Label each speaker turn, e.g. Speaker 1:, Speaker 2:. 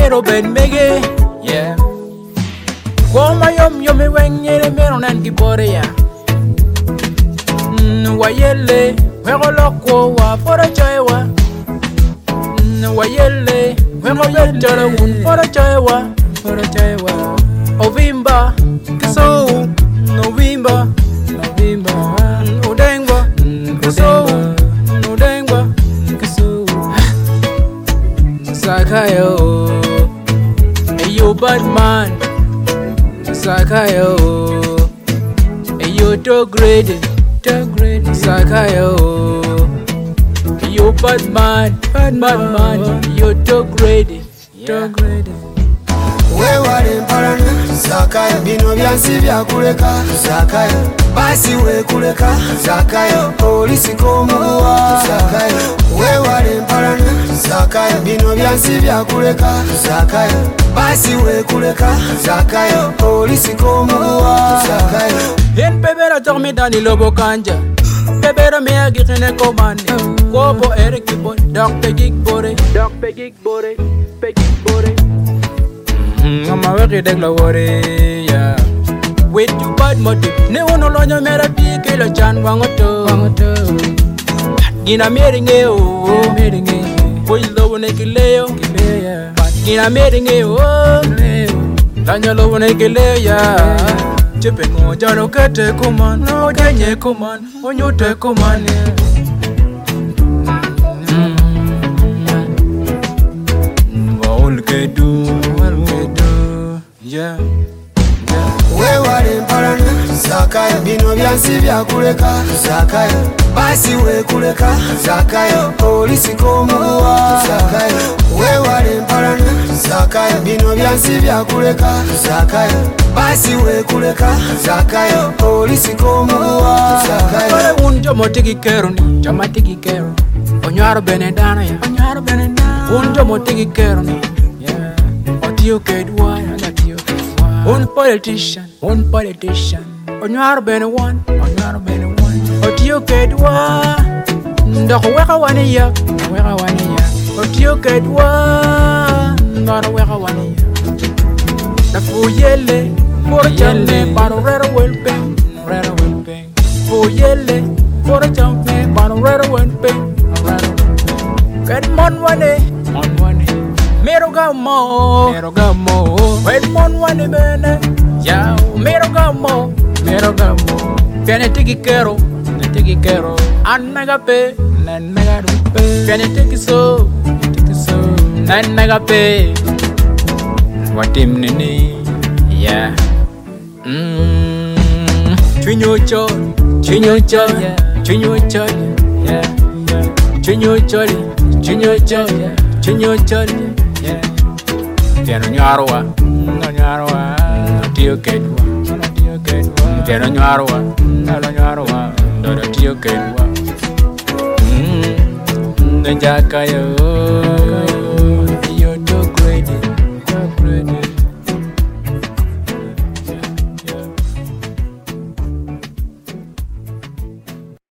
Speaker 1: mero ben mege, yeah. Goma yom me wenyere mero nan gibore ya. Wayele, wego loko wa pora chaiwa. Wayele, wego yetara un pora chaiwa. Ovimba, kiso, novimba, odengba, kiso, odengba, kiso. Sakayo, ayo bad man. Sakayo, ayo dog grade. Sakayo, you bad man, you dog ready.
Speaker 2: We wale mparana, Sakayo, bino byansi bya kuleka, Sakayo, basi we kuleka, Sakayo, polisi komuwa, Sakayo, we wale mparana, Sakayo, bino byansi bya kuleka, Sakayo, basi we kuleka, Sakayo, polisi komuwa, Sakayo.
Speaker 1: Yen pebera dormi dans les lobos kanja. Pebera me agirene komande. Kobo eriki boy, dog pegik bore. Mama weki degla wore, yeah. With you bad motive, ne uno lonya mera pike la chan wangoto. Gina meringe o, boy lobo nekileo. Gina meringe o, lanya lobo nekileo, yeah. Chepe mo jano kete kuman, no jenye kuman, onyote kuman. Walkedu, yeah.
Speaker 2: We wale mparana, Sakayo, bino byansi bya kuleka, Sakayo, basi we kuleka, Sakayo, polisi komuwa, Sakayo, we wale mparana, Sakayo, bino byansi bya kuleka, Sakayo, basi we kuleka, Sakayo, polisi komuwa, Sakayo.
Speaker 1: Kore unjo motigi kero ni, jamatigi kero. Onyaro benedana ya, unjo motigi kero ni, yeah. Otiyo kedwa, un politician. Onyaro bene one, otiyo kedwa. Ndoko weka wani ya, otiyo kedwa. Ndoko weka wani ya. Fuyele, for chale, paro rero welpeng. Fuyele, for chale, paro rero welpeng. Get mon wane, mero gamo. Get mon wane bene, yao, mero gamo. Piane tiki kero, an mega pe, piane tiki so, nan mega pe. Watim nini, yeah. Chinyo chol, yeah. Chinyo chol, yeah. Piano nyarwa, tiyo kedwa. Piano nyarwa, tiyo kedwa. Njakayo.